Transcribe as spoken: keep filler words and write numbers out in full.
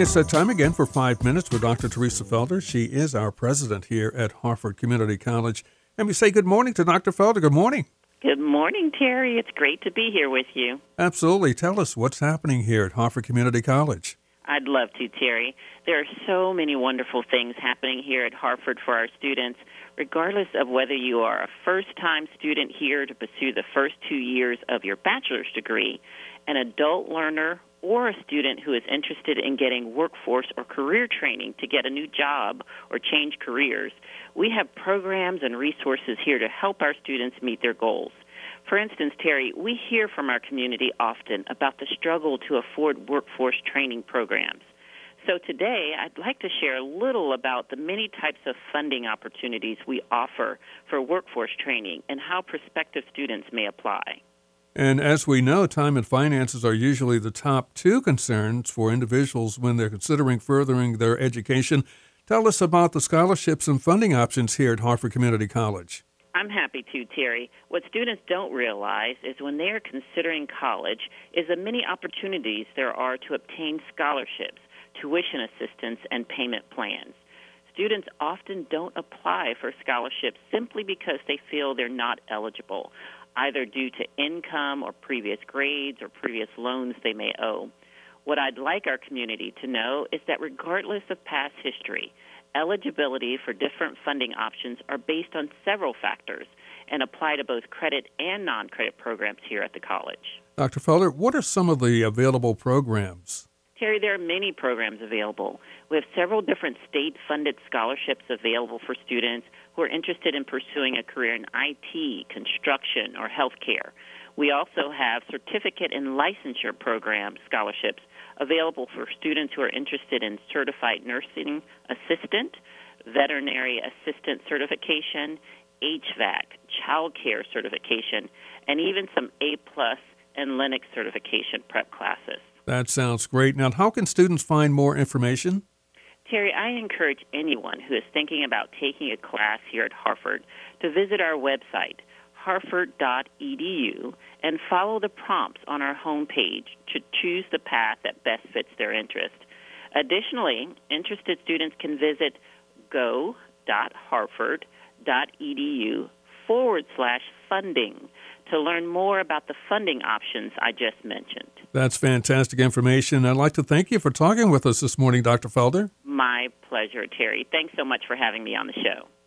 It's that time again for Five Minutes with Doctor Teresa Felder. She is our president here at Harford Community College. And we say good morning to Doctor Felder. Good morning. Good morning, Terry. It's great to be here with you. Absolutely. Tell us what's happening here at Harford Community College. I'd love to, Terry. There are so many wonderful things happening here at Harford for our students, regardless of whether you are a first-time student here to pursue the first two years of your bachelor's degree, an adult learner, or a student who is interested in getting workforce or career training to get a new job or change careers. We have programs and resources here to help our students meet their goals. For instance, Terry, we hear from our community often about the struggle to afford workforce training programs. So today, I'd like to share a little about the many types of funding opportunities we offer for workforce training and how prospective students may apply. And as we know, time and finances are usually the top two concerns for individuals when they're considering furthering their education. Tell us about the scholarships and funding options here at Harford Community College. I'm happy to, Terry. What students don't realize is when they are considering college is the many opportunities there are to obtain scholarships, tuition assistance, and payment plans. Students often don't apply for scholarships simply because they feel they're not eligible, either due to income or previous grades or previous loans they may owe. What I'd like our community to know is that regardless of past history, eligibility for different funding options are based on several factors and apply to both credit and non-credit programs here at the college. Doctor Felder, what are some of the available programs? Terry, there are many programs available. We have several different state-funded scholarships available for students who are interested in pursuing a career in I T, construction, or healthcare. We also have certificate and licensure program scholarships available for students who are interested in certified nursing assistant, veterinary assistant certification, H V A C, child care certification, and even some A-plus and Linux certification prep classes. That sounds great. Now, how can students find more information? Terry, I encourage anyone who is thinking about taking a class here at Harford to visit our website, harford dot e d u, and follow the prompts on our homepage to choose the path that best fits their interest. Additionally, interested students can visit go dot harford dot e d u forward slash funding to learn more about the funding options I just mentioned. That's fantastic information. I'd like to thank you for talking with us this morning, Doctor Felder. My pleasure, Terry. Thanks so much for having me on the show.